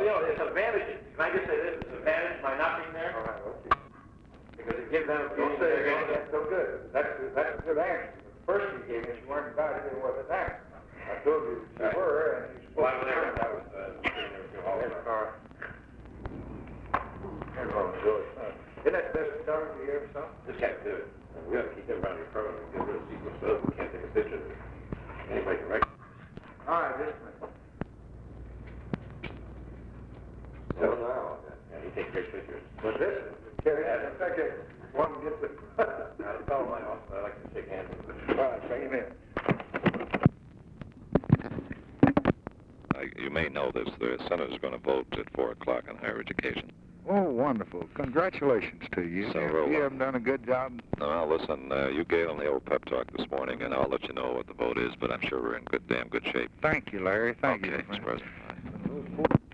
know, it's advantage. Can I just say this? It's advantage by not being there? All right, okay. Because it gives them a Don't feeling say they're again, going to that's so good. That's a good answer. The first you gave me, you weren't invited, it wasn't that. I told you you were, and you Well, spoke. I was there. I was sitting there all the time. Here's what I'm doing. Isn't that the best guitar you ever saw? Just can't do it. We got to keep them around your program and get rid of secret stuff. We can't take a picture of it. Anybody can write. All right, this one. So now, yeah, you take great pictures. But this one, Kerry, I think one gets it. I'll tell my office I like to shake hands with them. All right, bring him in. You may know this. The Senate is going to vote at 4 o'clock on higher education. Oh, wonderful. Congratulations to you. So, You haven't done a good job. No, listen, you gave them the old pep talk this morning, and I'll let you know what the vote is, but I'm sure we're in damn good shape. Thank you, Larry. Thank okay, you. Mr. President. Bye.